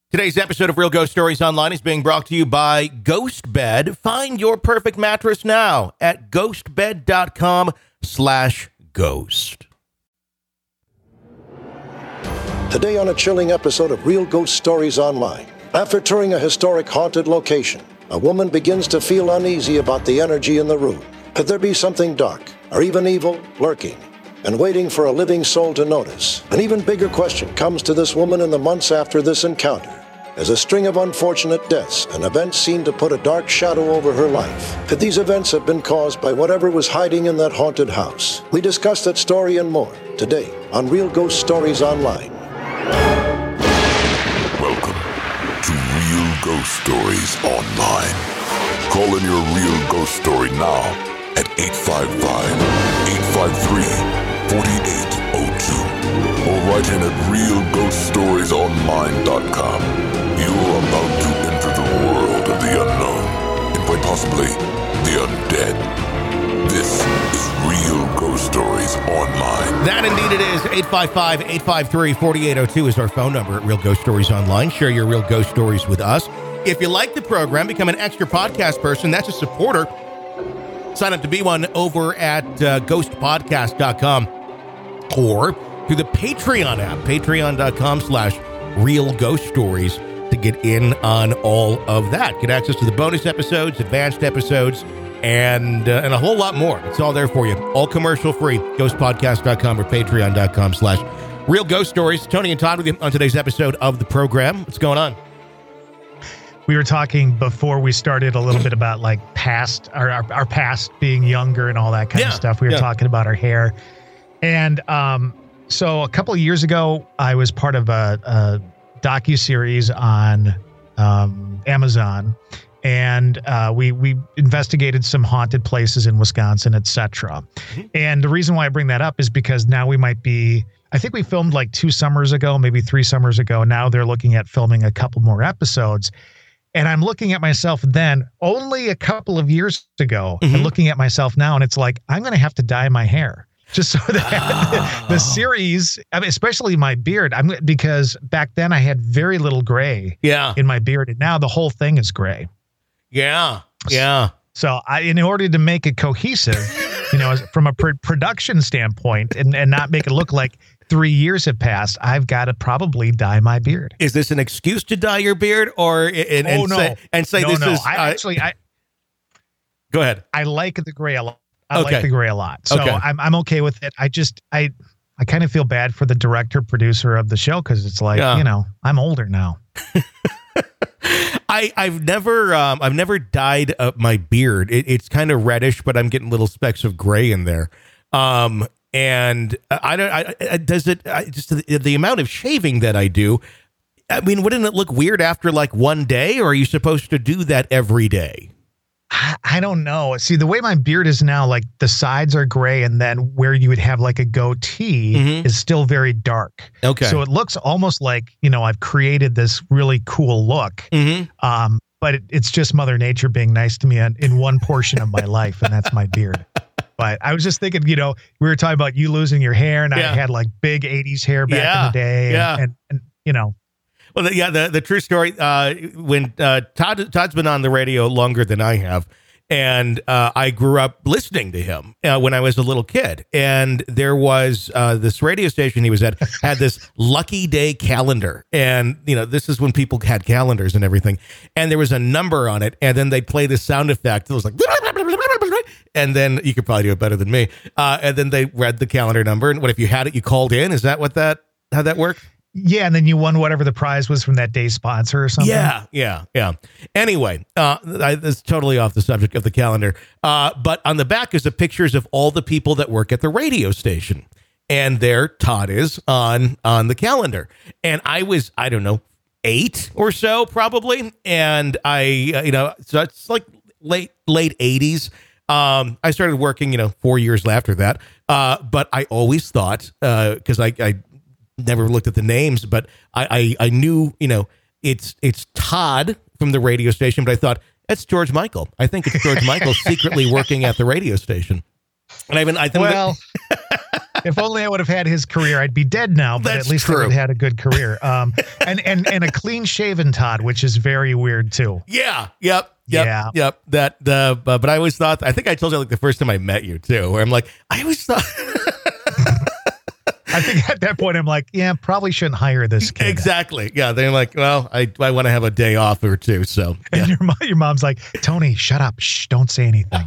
Today's episode of Real Ghost Stories Online is being brought to you by Ghost Bed. Find your perfect mattress now at ghostbed.com/ghost. Today on a chilling episode of Real Ghost Stories Online. After touring a historic haunted location, a woman begins to feel uneasy about the energy in the room. Could there be something dark, or even evil, lurking, and waiting for a living soul to notice? An even bigger question comes to this woman in the months after this encounter, as a string of unfortunate deaths and events seem to put a dark shadow over her life. Could these events have been caused by whatever was hiding in that haunted house? We discuss that story and more today on Real Ghost Stories Online. Welcome to Real Ghost Stories Online. Call in your real ghost story now at 855-853-4802 or write in at realghoststoriesonline.com. You are about to enter the world of the unknown and quite possibly the undead. This is Real Ghost Stories Online. That indeed it is. 855-853-4802 is our phone number at Real Ghost Stories Online. Share your real ghost stories with us. If you like the program, become an extra podcast person. That's a supporter. Sign up to be one over at ghostpodcast.com or through the Patreon app, patreon.com/Real Ghost Stories, to get in on all of that. Get access to the bonus episodes, advanced episodes, and a whole lot more. It's all there for you. All commercial free. Ghostpodcast.com or patreon.com/Real Ghost Stories. Tony and Todd with you on today's episode of the program. What's going on? We were talking before we started a little bit about like past, our past, being younger and all that kind of stuff. We were talking about our hair. And so a couple of years ago, I was part of a docuseries on Amazon. And we investigated some haunted places in Wisconsin, etc. And the reason why I bring that up is because now we might be, I think we filmed like 2 summers ago, maybe 3 summers ago. Now they're looking at filming a couple more episodes. And I'm looking at myself then only a couple of years ago and looking at myself now. And it's like, I'm going to have to dye my hair just so that the series, I mean, especially my beard, because back then I had very little gray in my beard. And now the whole thing is gray. Yeah. So in order to make it cohesive, from a production standpoint and not make it look like 3 years have passed, I've got to probably dye my beard. Is this an excuse to dye your beard, or say this is? Go ahead. I like the gray a lot. I like the gray a lot. So I'm okay with it. I kind of feel bad for the director producer of the show because it's like, I'm older now. I've never dyed up my beard. It's kind of reddish, but I'm getting little specks of gray in there. And the amount of shaving that I do, I mean, wouldn't it look weird after like one day, or are you supposed to do that every day? I don't know. See, the way my beard is now, like the sides are gray, and then where you would have like a goatee is still very dark. Okay. So it looks almost like, I've created this really cool look. But it's just Mother Nature being nice to me in one portion of my life, and that's my beard. But I was just thinking, we were talking about you losing your hair, and I had like big 80s hair back in the day. And Well, the true story, when Todd's been on the radio longer than I have, and I grew up listening to him when I was a little kid. And there was this radio station he was at had this Lucky Day calendar. And, this is when people had calendars and everything. And there was a number on it. And then they'd play this sound effect. It was like, and then you could probably do it better than me. And then they read the calendar number. And what if you had it, you called in? Is that how that worked? Yeah, and then you won whatever the prize was from that day's sponsor or something. Yeah. Anyway, that's totally off the subject of the calendar. But on the back is the pictures of all the people that work at the radio station. And there Todd is on the calendar. And I was, 8 or so probably. And so it's like late 80s. I started working, 4 years after that. But I always thought, because I never looked at the names, but I knew, it's Todd from the radio station, but I thought that's George Michael. I think it's George Michael secretly working at the radio station. And I think If only I would have had his career, I'd be dead now, but That's at least true. I would have had a good career. And a clean shaven Todd, which is very weird too. Yeah. Yeah. But I always thought, I think I told you like the first time I met you too, where I'm like, I always thought. I think at that point I'm like, yeah, probably shouldn't hire this kid. Exactly. Yeah. They're like, well, I want to have a day off or two. So yeah. And your mom's like, Tony, shut up. Shh, don't say anything.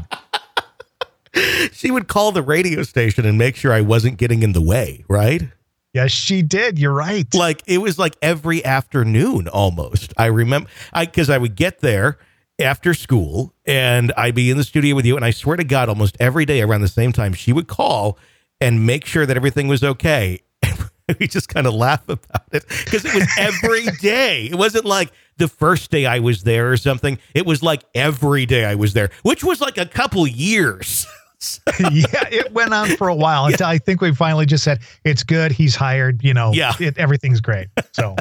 She would call the radio station and make sure I wasn't getting in the way. Right. Yes, she did. You're right. Like it was like every afternoon almost. I remember because I would get there after school and I'd be in the studio with you. And I swear to God, almost every day around the same time, she would call and make sure that everything was okay. We just kind of laugh about it because it was every day. It wasn't like the first day I was there or something. It was like every day I was there, which was like a couple years. Yeah, it went on for a while until I think we finally just said, it's good. He's hired, everything's great. So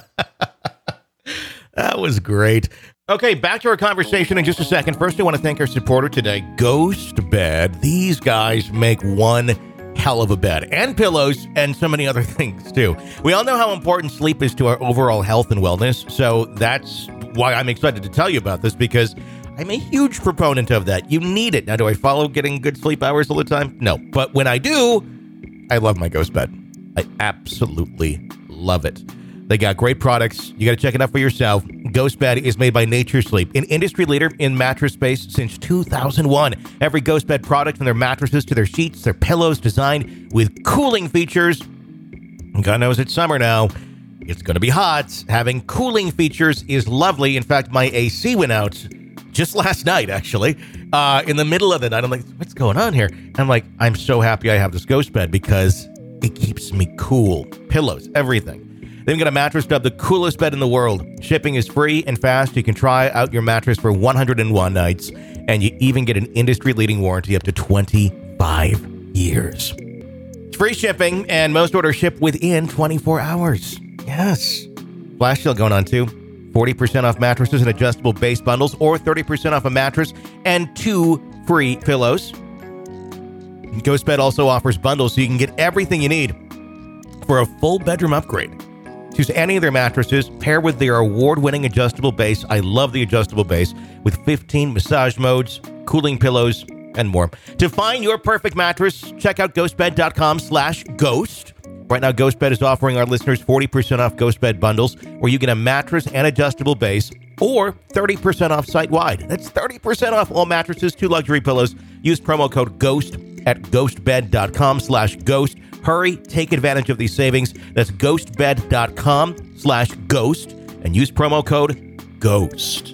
that was great. Okay, back to our conversation in just a second. First, I want to thank our supporter today, Ghost Bed. These guys make one hell of a bed and pillows and so many other things too. We all know how important sleep is to our overall health and wellness. So that's why I'm excited to tell you about this, because I'm a huge proponent of that. You need it. Now, do I follow getting good sleep hours all the time? No. But when I do, I love my Ghost Bed. I absolutely love it. They got great products. You got to check it out for yourself. Ghost Bed is made by Nature Sleep, an industry leader in mattress space since 2001. Every Ghost Bed product, from their mattresses to their sheets, their pillows, designed with cooling features. God knows it's summer now. It's going to be hot. Having cooling features is lovely. In fact, my AC went out just last night, actually, in the middle of the night. I'm like, what's going on here? And I'm like, I'm so happy I have this Ghost Bed because it keeps me cool. Pillows, everything. They've got a mattress dubbed the coolest bed in the world. Shipping is free and fast. You can try out your mattress for 101 nights, and you even get an industry-leading warranty up to 25 years. It's free shipping, and most orders ship within 24 hours. Yes. Flash sale going on, too. 40% off mattresses and adjustable base bundles, or 30% off a mattress and 2 free pillows. Ghost Bed also offers bundles so you can get everything you need for a full bedroom upgrade. Choose any of their mattresses, pair with their award-winning adjustable base. I love the adjustable base, with 15 massage modes, cooling pillows, and more. To find your perfect mattress, check out ghostbed.com/ghost. Right now, Ghost Bed is offering our listeners 40% off Ghost Bed bundles, where you get a mattress and adjustable base, or 30% off site-wide. That's 30% off all mattresses, 2 luxury pillows. Use promo code GHOST at ghostbed.com/ghost. Hurry, take advantage of these savings. That's ghostbed.com/ghost and use promo code GHOST.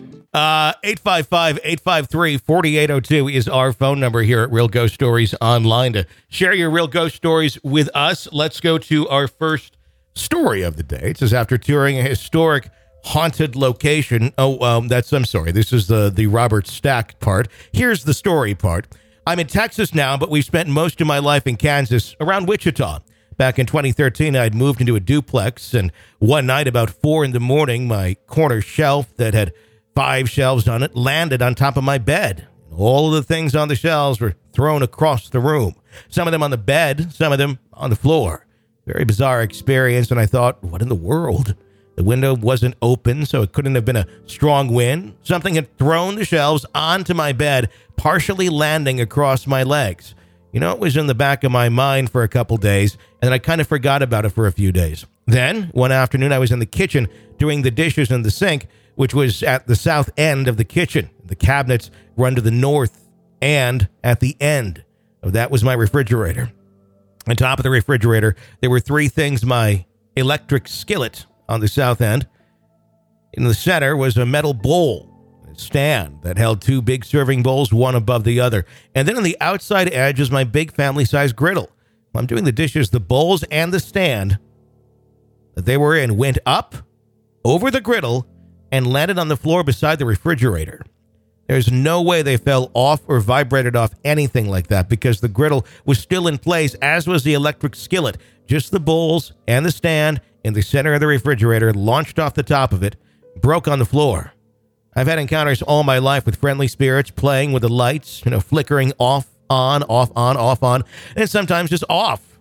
855-853-4802 is our phone number here at Real Ghost Stories Online to share your real ghost stories with us. Let's go to our first story of the day. It says, after touring a historic haunted location. I'm sorry. This is the Robert Stack part. Here's the story part. I'm in Texas now, but we've spent most of my life in Kansas, around Wichita. Back in 2013, I'd moved into a duplex, and one night about 4 a.m, my corner shelf that had 5 shelves on it landed on top of my bed. All of the things on the shelves were thrown across the room. Some of them on the bed, some of them on the floor. Very bizarre experience, and I thought, what in the world? The window wasn't open, so it couldn't have been a strong wind. Something had thrown the shelves onto my bed, partially landing across my legs. It was in the back of my mind for a couple days, and then I kind of forgot about it for a few days. Then, one afternoon, I was in the kitchen doing the dishes in the sink, which was at the south end of the kitchen. The cabinets run to the north, and at the end of that was my refrigerator. On top of the refrigerator, there were 3 things: my electric skillet on the south end. In the center was a metal bowl, a stand that held 2 big serving bowls, one above the other. And then on the outside edge is my big family-sized griddle. While I'm doing the dishes, the bowls and the stand that they were in went up over the griddle and landed on the floor beside the refrigerator. There's no way they fell off or vibrated off anything like that, because the griddle was still in place, as was the electric skillet. Just the bowls and the stand in the center of the refrigerator launched off the top of it, broke on the floor. I've had encounters all my life with friendly spirits playing with the lights, flickering off, on, and sometimes just off.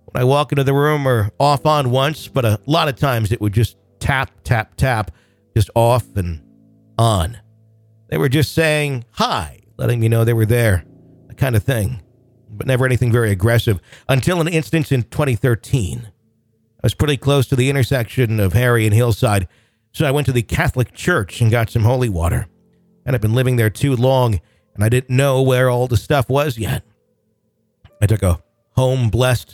when I walk into the room or off on once, but a lot of times it would just tap, tap, tap, just off and on. They were just saying hi, letting me know they were there, that kind of thing, but never anything very aggressive until an instance in 2013. I was pretty close to the intersection of Harry and Hillside, so I went to the Catholic Church and got some holy water. And I've been living there too long, and I didn't know where all the stuff was yet. I took it home blessed.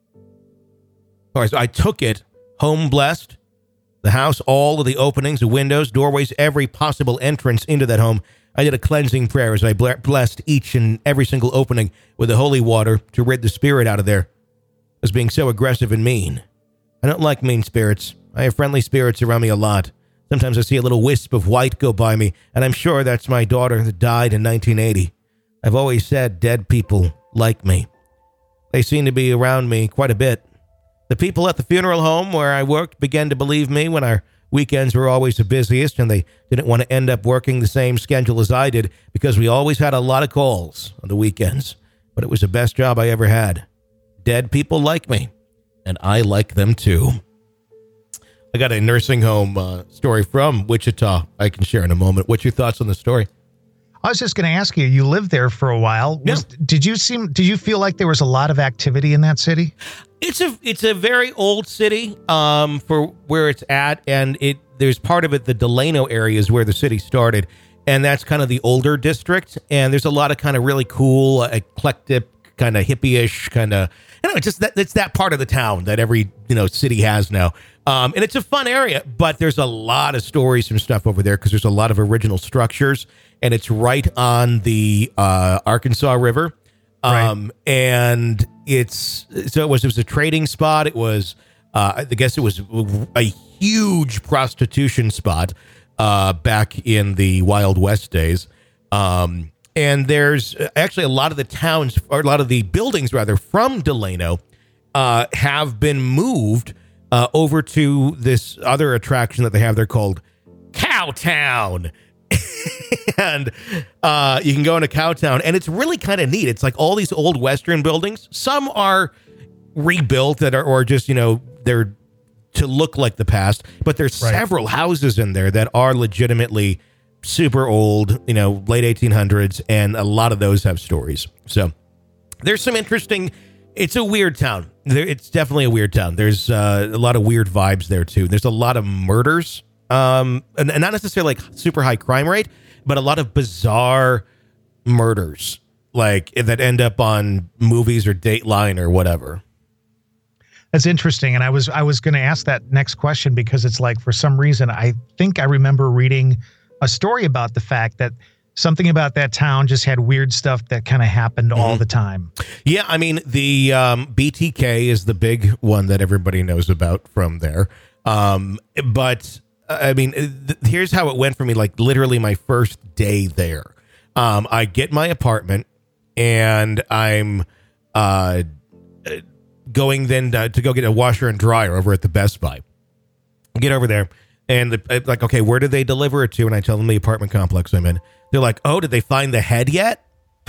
The house, all of the openings, the windows, doorways, every possible entrance into that home. I did a cleansing prayer as I blessed each and every single opening with the holy water to rid the spirit out of there as being so aggressive and mean. I don't like mean spirits. I have friendly spirits around me a lot. Sometimes I see a little wisp of white go by me, and I'm sure that's my daughter that died in 1980. I've always said dead people like me. They seem to be around me quite a bit. The people at the funeral home where I worked began to believe me when our weekends were always the busiest, and they didn't want to end up working the same schedule as I did because we always had a lot of calls on the weekends. But it was the best job I ever had. Dead people like me, and I like them too. I got a nursing home story from Wichita I can share in a moment. What's your thoughts on the story? I was just going to ask you, you lived there for a while. Yeah. Did you feel like there was a lot of activity in that city? It's a very old city for where it's at, and there's part of it, the Delano area is where the city started, and that's kind of the older district, and there's a lot of kind of really cool, eclectic, kind of hippie-ish, kind of, it's that part of the town that every city has now. And it's a fun area, but there's a lot of stories and stuff over there because there's a lot of original structures, and it's right on the Arkansas River. Right. And it was a trading spot. It was, I guess it was a huge prostitution spot back in the Wild West days. And there's actually a lot of the buildings rather from Delano have been moved over to this other attraction that they have there called Cowtown. And you can go into Cowtown, and it's really kind of neat. It's like all these old Western buildings. Some are rebuilt or just, they're to look like the past, but there's several houses in there that are legitimately super old, late 1800s, and a lot of those have stories. So there's some interesting. It's a weird town. It's definitely a weird town. There's a lot of weird vibes there too. There's a lot of murders, and not necessarily like super high crime rate, but a lot of bizarre murders, like that end up on movies or Dateline or whatever. That's interesting, and I was going to ask that next question because it's like for some reason I think I remember reading a story about the fact that something about that town just had weird stuff that kind of happened all the time. Yeah, I mean, the BTK is the big one that everybody knows about from there. But, I mean, here's how it went for me, like literally my first day there. I get my apartment, and I'm going then to go get a washer and dryer over at the Best Buy. Get over there. And like, okay, where did they deliver it to? And I tell them the apartment complex I'm in. They're like, oh, did they find the head yet?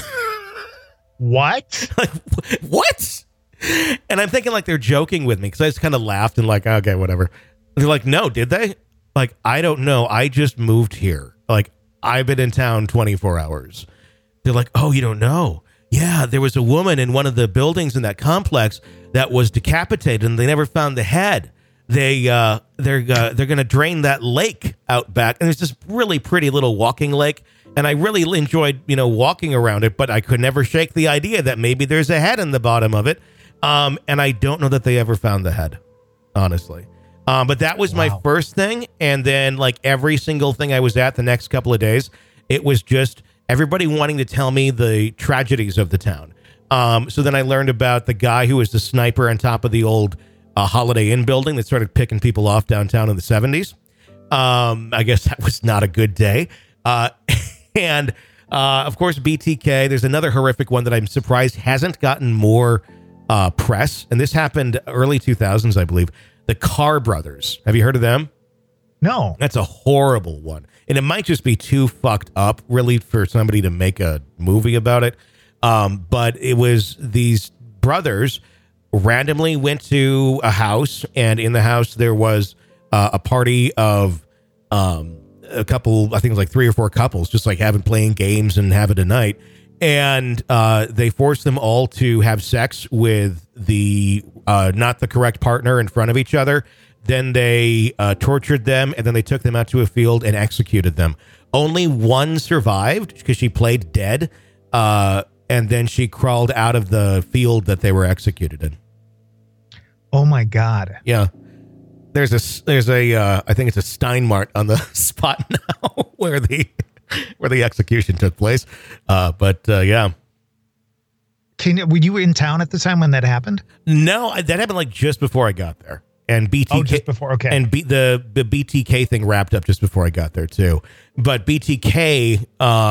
What? Like, what? And I'm thinking like they're joking with me because I just kind of laughed and like, okay, whatever. They're like, no, did they? Like, I don't know. I just moved here. Like, I've been in town 24 hours. They're like, oh, you don't know? Yeah, there was a woman in one of the buildings in that complex that was decapitated, and they never found the head. They're going to drain that lake out back, and there's this really pretty little walking lake, and I really enjoyed walking around it, but I could never shake the idea that maybe there's a head in the bottom of it, and I don't know that they ever found the head, honestly. But that was my first thing, and then like every single thing I was at the next couple of days, it was just everybody wanting to tell me the tragedies of the town. So then I learned about the guy who was the sniper on top of the old Holiday Inn building that started picking people off downtown in the 70s. I guess that was not a good day. And of course, BTK, there's another horrific one that I'm surprised hasn't gotten more press. And this happened early 2000s, I believe. The Carr brothers. Have you heard of them? No. That's a horrible one. And it might just be too fucked up, really, for somebody to make a movie about it. But it was these brothers randomly went to a house, and in the house there was a party of a couple, I think it was like 3 or 4 couples, just like playing games and having a night. And they forced them all to have sex with the not the correct partner in front of each other. Then they tortured them, and then they took them out to a field and executed them. Only one survived because she played dead, and then she crawled out of the field that they were executed in. Oh my God! Yeah, there's a I think it's a Steinmart on the spot now where the execution took place. Yeah. Were you in town at the time when that happened? No, that happened like just before I got there. And BTK, just before, okay. And the BTK thing wrapped up just before I got there too. But BTK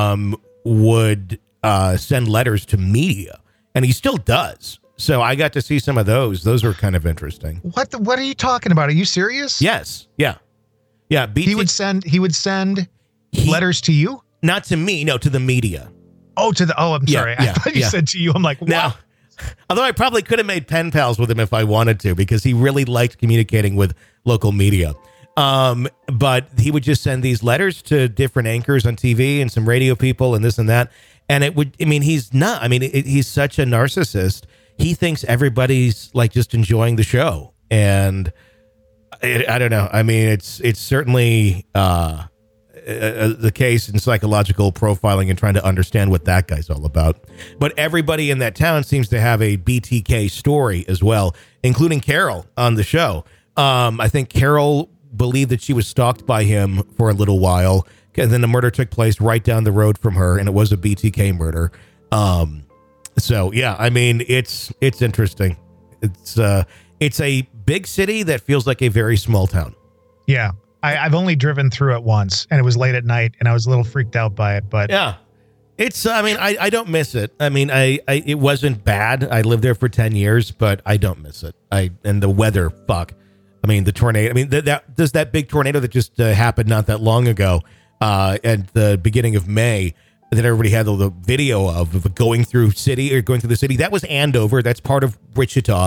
would send letters to media, and he still does. So I got to see some of those. Those were kind of interesting. What are you talking about? Are you serious? Yes. Yeah. Yeah. He would send letters to you? Not to me, no, to the media. I'm sorry. I thought you said to you. I'm like, what? Now, although I probably could have made pen pals with him if I wanted to, because he really liked communicating with local media. But he would just send these letters to different anchors on TV and some radio people and this and that. And he's such a narcissist. He thinks everybody's like just enjoying the show. And I don't know. I mean, it's certainly the case in psychological profiling and trying to understand what that guy's all about. But everybody in that town seems to have a BTK story as well, including Carol on the show. I think Carol believed that she was stalked by him for a little while, and then the murder took place right down the road from her, and it was a BTK murder. So yeah, I mean, it's interesting. It's a big city that feels like a very small town. Yeah. I've only driven through it once, and it was late at night, and I was a little freaked out by it. But yeah, I don't miss it. I mean, it wasn't bad. I lived there for 10 years, but I don't miss it. And the weather, fuck. I mean, the tornado. I mean, that big tornado that just happened not that long ago, at the beginning of May, that everybody had the video of going through the city. That was Andover. That's part of Wichita.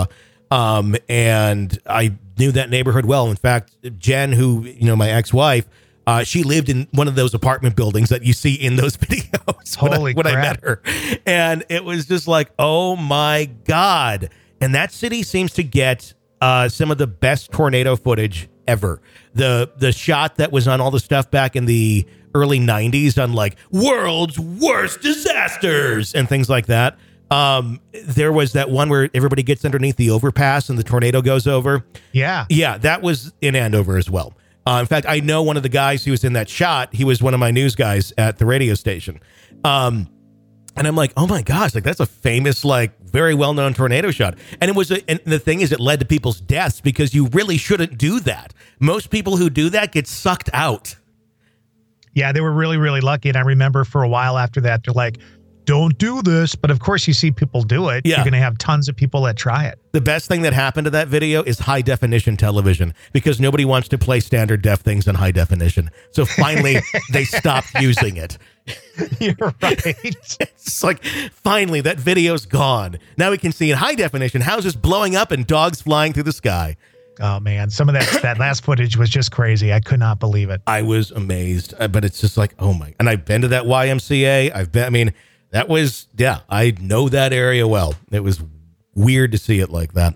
And I knew that neighborhood well. In fact, Jen, who, my ex-wife, she lived in one of those apartment buildings that you see in those videos when I met her. And it was just like, oh my God. And that city seems to get some of the best tornado footage ever. The shot that was on all the stuff back in the early 90s on like world's worst disasters and things like that. There was that one where everybody gets underneath the overpass and the tornado goes over. Yeah. Yeah, that was in Andover as well. In fact, I know one of the guys who was in that shot. He was one of my news guys at the radio station. And I'm like, oh my gosh, like that's a famous, like very well-known tornado shot. And and the thing is, it led to people's deaths because you really shouldn't do that. Most people who do that get sucked out. Yeah, they were really, really lucky. And I remember for a while after that, they're like, don't do this. But of course, you see people do it. Yeah. You're going to have tons of people that try it. The best thing that happened to that video is high definition television, because nobody wants to play standard def things in high definition. So finally, they stopped using it. You're right. It's like, finally, that video's gone. Now we can see in high definition houses blowing up and dogs flying through the sky. Oh, man. Some of that last footage was just crazy. I could not believe it. I was amazed. But it's just like, oh, my. And I've been to that YMCA. I know that area well. It was weird to see it like that.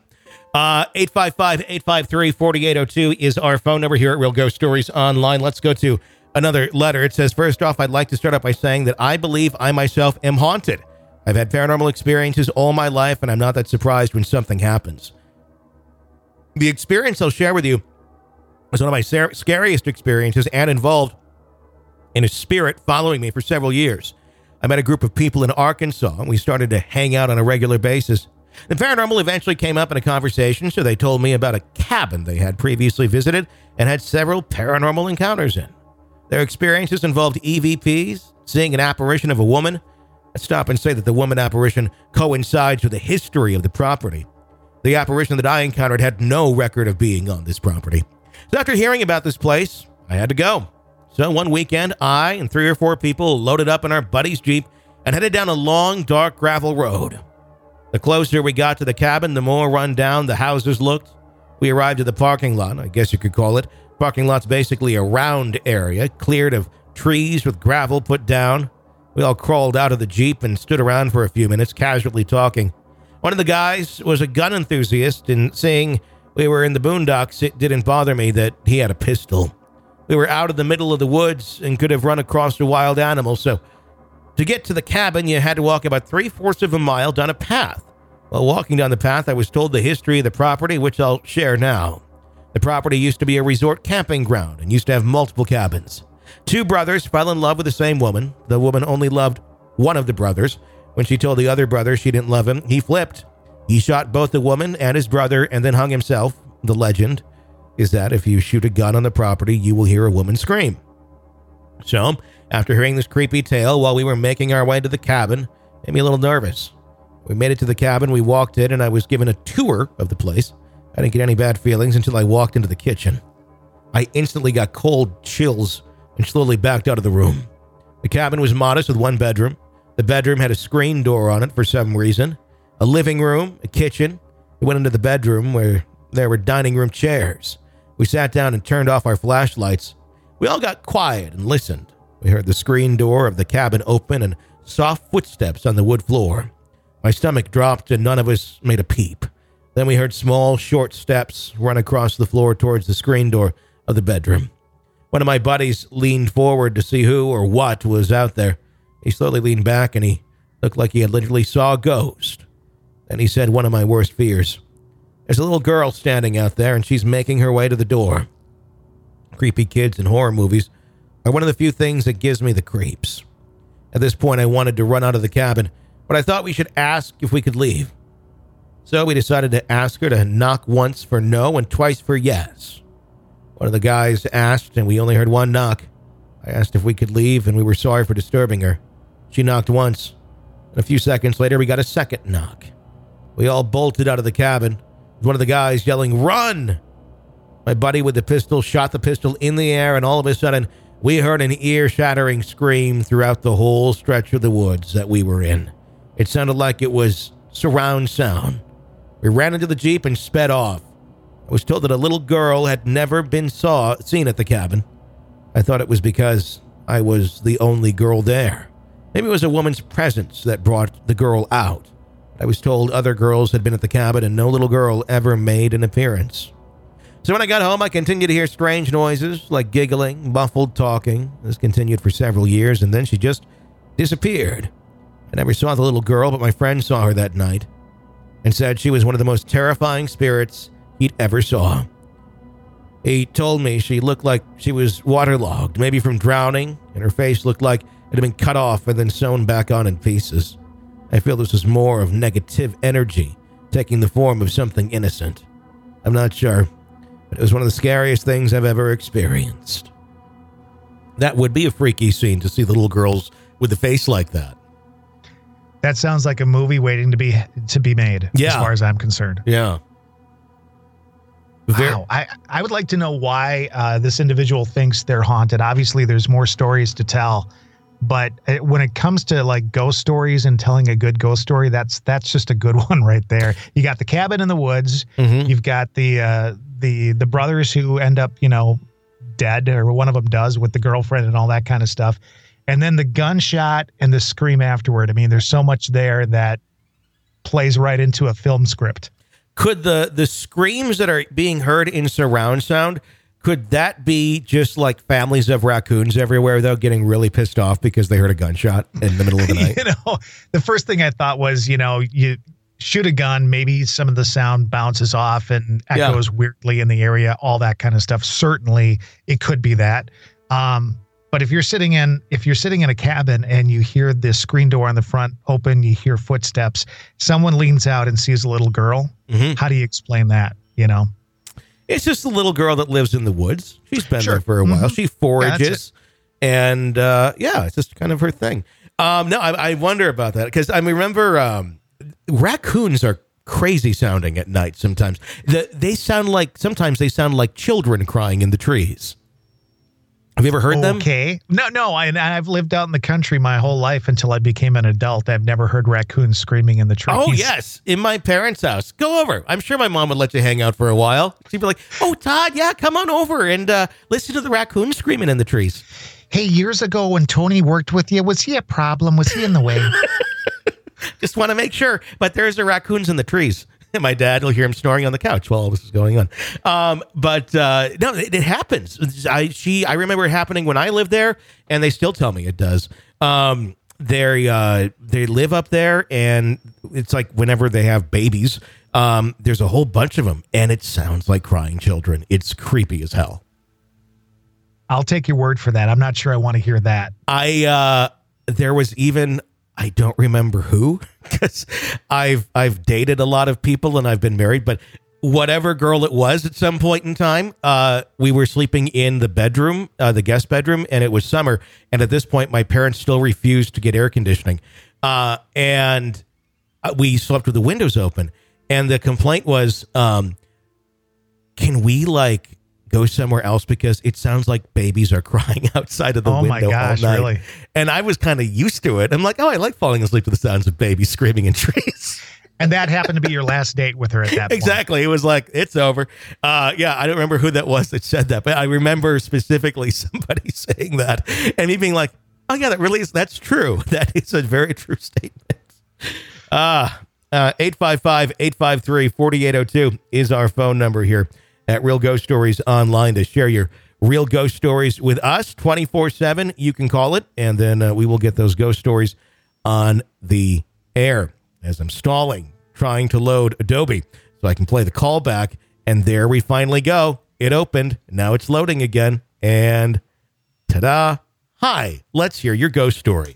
855-853-4802 is our phone number here at Real Ghost Stories Online. Let's go to another letter. It says, first off, I'd like to start out by saying that I believe I myself am haunted. I've had paranormal experiences all my life, and I'm not that surprised when something happens. The experience I'll share with you was one of my scariest experiences and involved in a spirit following me for several years. I met a group of people in Arkansas, and we started to hang out on a regular basis. The paranormal eventually came up in a conversation, so they told me about a cabin they had previously visited and had several paranormal encounters in. Their experiences involved EVPs, seeing an apparition of a woman. Let's stop and say that the woman apparition coincides with the history of the property. The apparition that I encountered had no record of being on this property. So after hearing about this place, I had to go. So one weekend, I and 3 or 4 people loaded up in our buddy's Jeep and headed down a long, dark gravel road. The closer we got to the cabin, the more run down the houses looked. We arrived at the parking lot, I guess you could call it. Parking lot's basically a round area, cleared of trees with gravel put down. We all crawled out of the Jeep and stood around for a few minutes, casually talking. One of the guys was a gun enthusiast, and seeing we were in the boondocks, it didn't bother me that he had a pistol. We were out in the middle of the woods and could have run across a wild animal, so to get to the cabin, you had to walk about 3/4 of a mile down a path. While walking down the path, I was told the history of the property, which I'll share now. The property used to be a resort camping ground and used to have multiple cabins. 2 brothers fell in love with the same woman. The woman only loved one of the brothers. When she told the other brother she didn't love him, he flipped. He shot both the woman and his brother and then hung himself. The legend is that if you shoot a gun on the property, you will hear a woman scream. So, after hearing this creepy tale while we were making our way to the cabin, it made me a little nervous. We made it to the cabin, we walked in, and I was given a tour of the place. I didn't get any bad feelings until I walked into the kitchen. I instantly got cold chills and slowly backed out of the room. The cabin was modest with 1 bedroom. The bedroom had a screen door on it for some reason. A living room, a kitchen. We went into the bedroom where there were dining room chairs. We sat down and turned off our flashlights. We all got quiet and listened. We heard the screen door of the cabin open and soft footsteps on the wood floor. My stomach dropped and none of us made a peep. Then we heard small, short steps run across the floor towards the screen door of the bedroom. One of my buddies leaned forward to see who or what was out there. He slowly leaned back and he looked like he had literally saw a ghost. Then he said one of my worst fears. There's a little girl standing out there and she's making her way to the door. Creepy kids in horror movies are one of the few things that gives me the creeps. At this point, I wanted to run out of the cabin, but I thought we should ask if we could leave. So we decided to ask her to knock once for no and twice for yes. One of the guys asked, and we only heard 1 knock. I asked if we could leave, and we were sorry for disturbing her. She knocked once, and a few seconds later, we got a second knock. We all bolted out of the cabin, with one of the guys yelling, "Run!" My buddy with the pistol shot the pistol in the air, and all of a sudden, we heard an ear-shattering scream throughout the whole stretch of the woods that we were in. It sounded like it was surround sound. We ran into the Jeep and sped off. I was told that a little girl had never been seen at the cabin. I thought it was because I was the only girl there. Maybe it was a woman's presence that brought the girl out. I was told other girls had been at the cabin and no little girl ever made an appearance. So when I got home, I continued to hear strange noises like giggling, muffled talking. This continued for several years, and then she just disappeared. I never saw the little girl, but my friend saw her that night and said she was one of the most terrifying spirits he'd ever saw. He told me she looked like she was waterlogged, maybe from drowning, and her face looked like it had been cut off and then sewn back on in pieces. I feel this was more of negative energy taking the form of something innocent. I'm not sure, but it was one of the scariest things I've ever experienced. That would be a freaky scene to see the little girls with a face like that. That sounds like a movie waiting to be made, as far as I'm concerned. Yeah. Wow. I would like to know why this individual thinks they're haunted. Obviously, there's more stories to tell. But when it comes to like ghost stories and telling a good ghost story, that's just a good one right there. You got the cabin in the woods. Mm-hmm. You've got the brothers who end up, dead, or one of them does, with the girlfriend and all that kind of stuff. And then the gunshot and the scream afterward. I mean, there's so much there that plays right into a film script. Could the screams that are being heard in surround sound, could that be just like families of raccoons everywhere, though, getting really pissed off because they heard a gunshot in the middle of the night? The first thing I thought was, you shoot a gun, maybe some of the sound bounces off and echoes weirdly in the area, all that kind of stuff. Certainly, it could be that. But if you're sitting in a cabin and you hear the screen door on the front open, you hear footsteps, someone leans out and sees a little girl. Mm-hmm. How do you explain that? It's just a little girl that lives in the woods. She's been there for a while. She forages, and it's just kind of her thing. I wonder about that because I remember raccoons are crazy sounding at night. Sometimes they sound like children crying in the trees. Have you ever heard them? Okay. No. I've lived out in the country my whole life until I became an adult. I've never heard raccoons screaming in the trees. Oh, yes. In my parents' house. Go over. I'm sure my mom would let you hang out for a while. She'd be like, oh, Todd, yeah, come on over and listen to the raccoons screaming in the trees. Hey, years ago when Tony worked with you, was he a problem? Was he in the way? Just want to make sure. But there's the raccoons in the trees. And my dad will hear him snoring on the couch while all this is going on. No, it happens. I remember it happening when I lived there, and they still tell me it does. They live up there, and it's like whenever they have babies, there's a whole bunch of them, and it sounds like crying children. It's creepy as hell. I'll take your word for that. I'm not sure I want to hear that. There was even... I don't remember who, because I've dated a lot of people and I've been married, but whatever girl it was at some point in time, we were sleeping in the bedroom, the guest bedroom, and it was summer. And at this point, my parents still refused to get air conditioning. And we slept with the windows open. And the complaint was, can we go somewhere else because it sounds like babies are crying outside of the window. Oh my gosh, all night. really? And I was kind of used to it. I'm like, oh, I like falling asleep to the sounds of babies screaming in trees. And that happened to be your last date with her at that point. Exactly. It was like, it's over. Yeah, I don't remember who that was that said that, but I remember specifically somebody saying that and me being like, oh yeah, that's true. That is a very true statement. 855-853-4802 is our phone number here at Real Ghost Stories Online to share your real ghost stories with us 24/7. You can call it, and then we will get those ghost stories on the air. As I'm stalling, trying to load Adobe so I can play the callback, and there we finally go. It opened. Now it's loading again, and ta-da. Hi, let's hear your ghost story.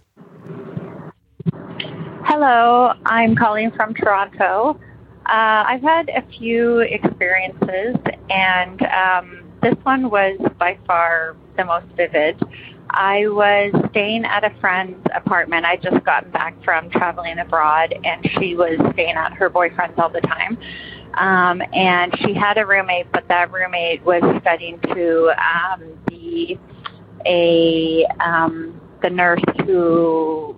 Hello, I'm calling from Toronto. I've had a few experiences, and this one was by far the most vivid. I was staying at a friend's apartment. I'd just gotten back from traveling abroad, and she was staying at her boyfriend's all the time. And she had a roommate, but that roommate was studying to be the nurse who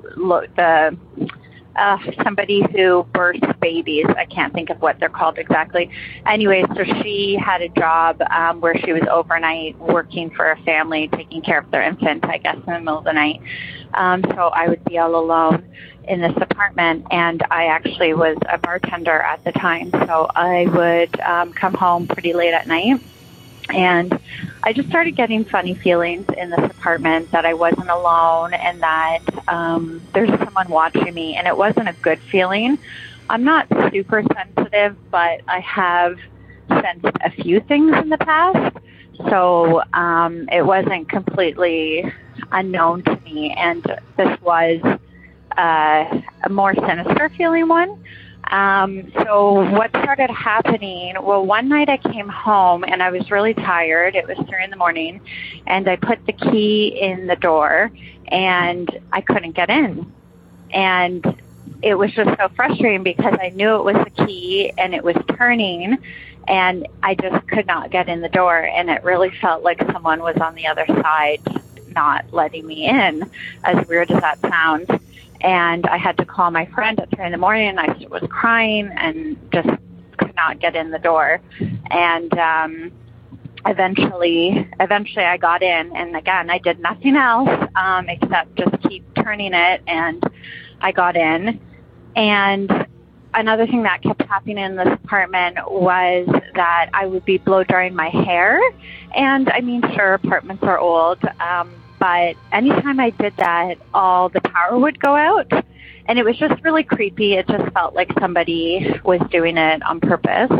somebody who births babies. I can't think of what they're called exactly. Anyway, so she had a job where she was overnight working for a family, taking care of their infant, I guess, in the middle of the night. So I would be all alone in this apartment, and I actually was a bartender at the time. So I would come home pretty late at night, and I just started getting funny feelings in this apartment that I wasn't alone and that there's someone watching me, and it wasn't a good feeling. I'm not super sensitive, but I have sensed a few things in the past, so it wasn't completely unknown to me, and this was a more sinister feeling one. So what started happening, well, one night I came home and I was really tired. It was 3 a.m, and I put the key in the door and I couldn't get in. And it was just so frustrating because I knew it was the key and it was turning, and I just could not get in the door. And it really felt like someone was on the other side, not letting me in, as weird as that sounds. And I had to call my friend at 3 a.m. and I was crying and just could not get in the door. And eventually I got in, and again, I did nothing else except just keep turning it, and I got in. And another thing that kept happening in this apartment was that I would be blow drying my hair. And I mean, sure, apartments are old, but anytime I did that, all the power would go out. And it was just really creepy. It just felt like somebody was doing it on purpose.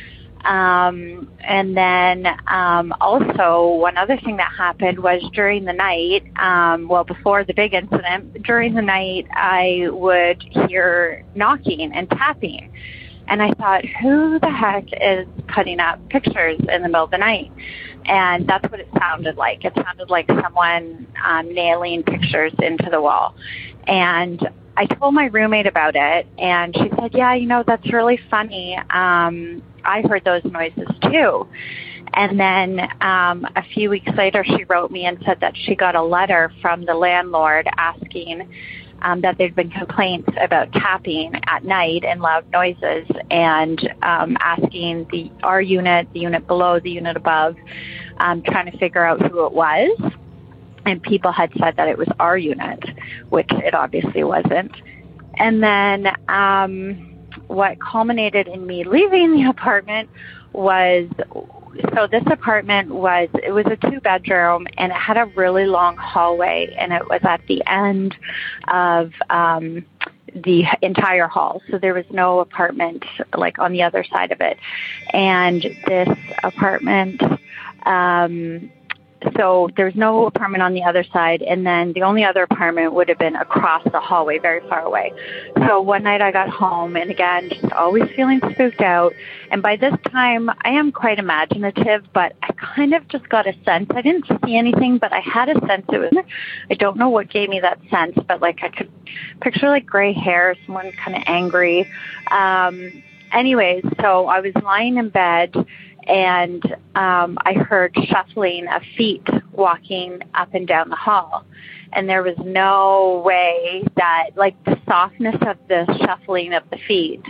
And then also one other thing that happened was during the night, before the big incident, during the night I would hear knocking and tapping. And I thought, who the heck is putting up pictures in the middle of the night? And that's what it sounded like. It sounded like someone nailing pictures into the wall. And I told my roommate about it, and she said, yeah, that's really funny. I heard those noises too. And then a few weeks later, she wrote me and said that she got a letter from the landlord asking that there'd been complaints about tapping at night and loud noises, and asking our unit, the unit below, the unit above, trying to figure out who it was. And people had said that it was our unit, which it obviously wasn't. And then what culminated in me leaving the apartment was, so this apartment was a 2-bedroom, and it had a really long hallway, and it was at the end of the entire hall. So there was no apartment like on the other side of it. And this apartment, so there's no apartment on the other side, and then the only other apartment would have been across the hallway, very far away. So one night I got home, and again, just always feeling spooked out. And by this time, I am quite imaginative, but I kind of just got a sense. I didn't see anything, but I had a sense it was, I don't know what gave me that sense, but like I could picture like gray hair, someone kind of angry. Anyways, so I was lying in bed, and I heard shuffling of feet walking up and down the hall. And there was no way that, like, the softness of the shuffling of the feet,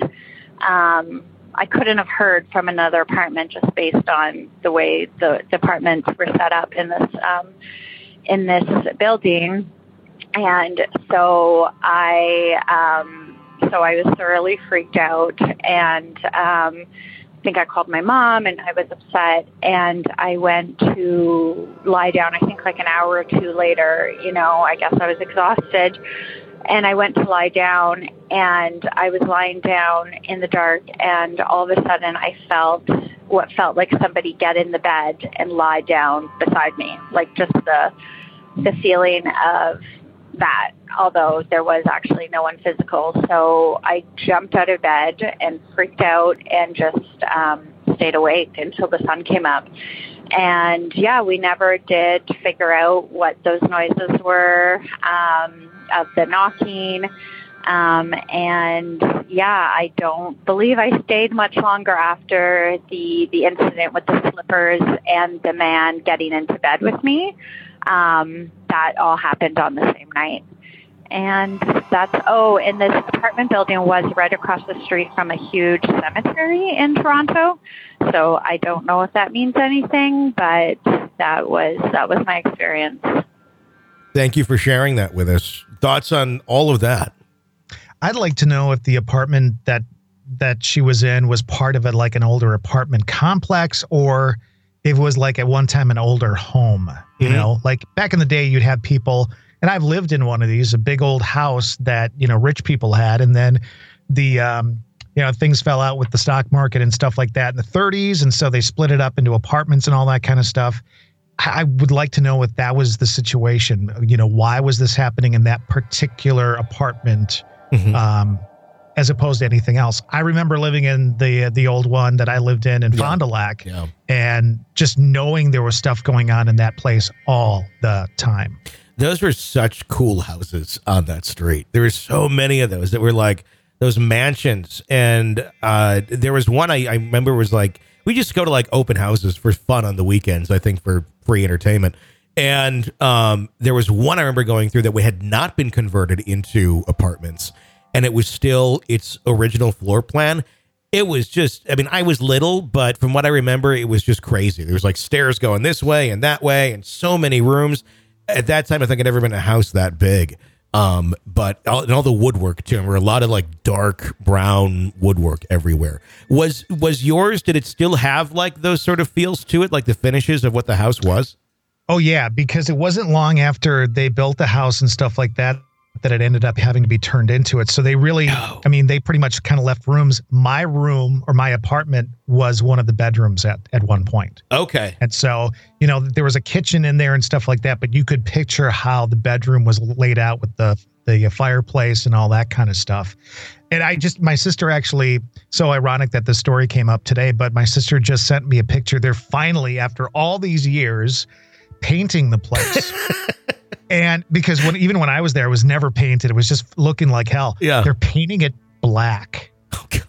I couldn't have heard from another apartment just based on the way the apartments were set up in this building. And so I was thoroughly freaked out, and I think I called my mom, and I was upset, and I went to lie down. I think like an hour or two later, I guess I was exhausted, and I went to lie down, and I was lying down in the dark, and all of a sudden I felt what felt like somebody get in the bed and lie down beside me, like just the feeling of that, although there was actually no one physical. So I jumped out of bed and freaked out and just stayed awake until the sun came up. And yeah, we never did figure out what those noises were, of the knocking. And yeah, I don't believe I stayed much longer after the incident with the slippers and the man getting into bed with me. That all happened on the same night. And and this apartment building was right across the street from a huge cemetery in Toronto. So I don't know if that means anything, but that was my experience. Thank you for sharing that with us. Thoughts on all of that? I'd like to know if the apartment that she was in was part of like an older apartment complex, or it was like at one time an older home. You know, like back in the day, you'd have people, and I've lived in one of these, a big old house that, rich people had. And then the, things fell out with the stock market and stuff like that in the 30s. And so they split it up into apartments and all that kind of stuff. I would like to know if that was the situation. Why was this happening in that particular apartment? As opposed to anything else. I remember living in the old one that I lived in Fond du Lac, and just knowing there was stuff going on in that place all the time. Those were such cool houses on that street. There were so many of those that were like those mansions. And there was one I remember was like, we just go to like open houses for fun on the weekends, I think for free entertainment. And there was one I remember going through that we had not been converted into apartments. And it was still its original floor plan. It was just, I was little, but from what I remember, it was just crazy. There was like stairs going this way and that way and so many rooms. At that time, I think I'd never been in a house that big. But all the woodwork too. There were a lot of like dark brown woodwork everywhere. Was yours, did it still have like those sort of feels to it, like the finishes of what the house was? Oh yeah, because it wasn't long after they built the house and stuff like that it ended up having to be turned into it. So they really, they pretty much kind of left rooms. My room or my apartment was one of the bedrooms at one point. Okay. And so, there was a kitchen in there and stuff like that, but you could picture how the bedroom was laid out with the fireplace and all that kind of stuff. And my sister actually, so ironic that the story came up today, but my sister just sent me a picture. They're finally, after all these years, painting the place. And because even when I was there, it was never painted. It was just looking like hell. Yeah. They're painting it black. Oh, God.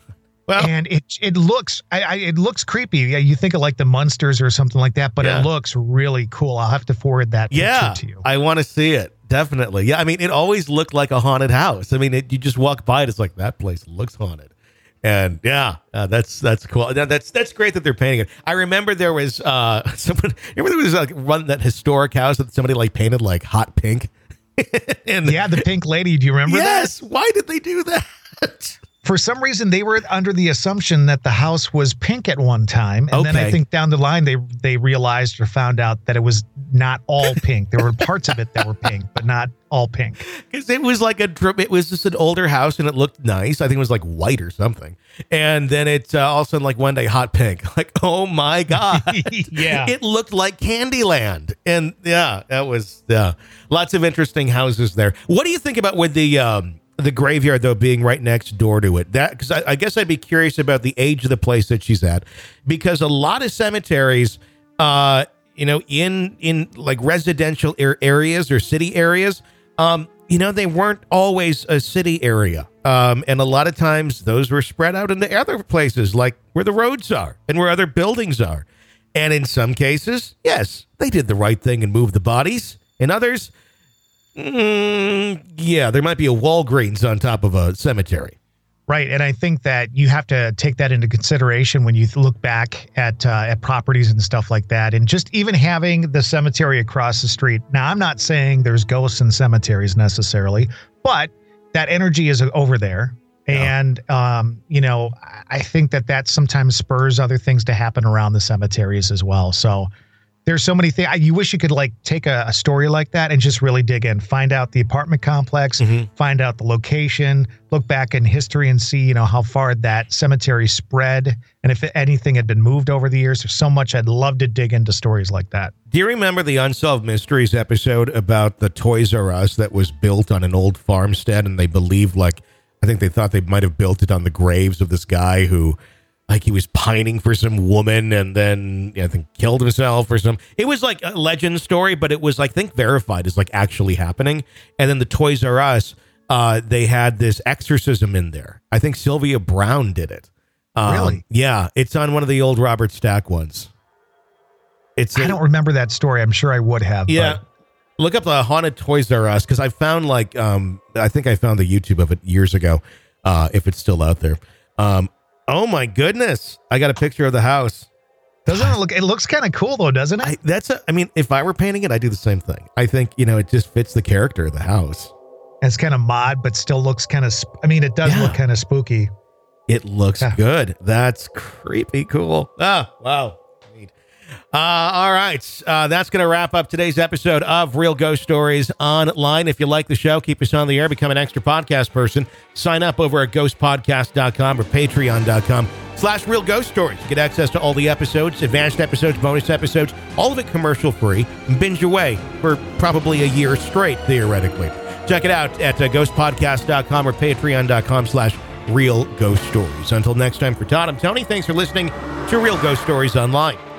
Well, and it looks it looks creepy. Yeah, you think of like the Munsters or something like that, but it looks really cool. I'll have to forward that picture to you. I want to see it. Definitely. Yeah, I mean, it always looked like a haunted house. I mean, you just walk by it, it's like, that place looks haunted. And that's cool. That's great that they're painting it. I remember there was like that historic house that somebody like painted like hot pink. And the pink lady. Do you remember that? Yes. Why did they do that? For some reason, they were under the assumption that the house was pink at one time. And then I think down the line, they realized or found out that it was not all pink. There were parts of it that were pink, but not all pink. Because it was it was just an older house and it looked nice. I think it was like white or something. And then it's all of a sudden like one day hot pink. Like, oh my God. Yeah. It looked like Candyland. And that was lots of interesting houses there. What do you think about with the graveyard, though, being right next door to it? That, because I guess I'd be curious about the age of the place that she's at, because a lot of cemeteries, in like residential areas or city areas, they weren't always a city area. And a lot of times those were spread out into other places, like where the roads are and where other buildings are. And in some cases, yes, they did the right thing and moved the bodies. In others, there might be a Walgreens on top of a cemetery. Right. And I think that you have to take that into consideration when you look back at properties and stuff like that. And just even having the cemetery across the street. Now, I'm not saying there's ghosts in cemeteries necessarily, but that energy is over there. Yeah. And, I think that sometimes spurs other things to happen around the cemeteries as well. So there's so many things. You wish you could like take a story like that and just really dig in, find out the apartment complex, find out the location, look back in history and see, how far that cemetery spread. And if anything had been moved over the years. There's so much. I'd love to dig into stories like that. Do you remember the Unsolved Mysteries episode about the Toys R Us that was built on an old farmstead? And they believed I think they thought they might have built it on the graves of this guy who, like, he was pining for some woman and then I think killed himself or some. It was like a legend story, but it was, I think, verified as like actually happening. And then the Toys R Us, they had this exorcism in there. I think Sylvia Brown did it. Really? Yeah, it's on one of the old Robert Stack ones. I don't remember that story. I'm sure I would have. Yeah. But look up the haunted Toys R Us, because I found I think I found the YouTube of it years ago, if it's still out there. Oh my goodness. I got a picture of the house. Doesn't it look, it looks kind of cool though, doesn't it? I mean, if I were painting it, I'd do the same thing. I think, it just fits the character of the house. It's kind of mod, but still looks kind of, it does look kind of spooky. It looks good. That's creepy cool. Ah, wow. Neat. All right. That's going to wrap up today's episode of Real Ghost Stories Online. If you like the show, keep us on the air, become an extra podcast person. Sign up over at ghostpodcast.com or patreon.com/Real Ghost Stories. You get access to all the episodes, advanced episodes, bonus episodes, all of it commercial free, and binge away for probably a year straight, theoretically. Check it out at ghostpodcast.com or patreon.com/Real Ghost Stories. Until next time, for Todd, I'm Tony. Thanks for listening to Real Ghost Stories Online.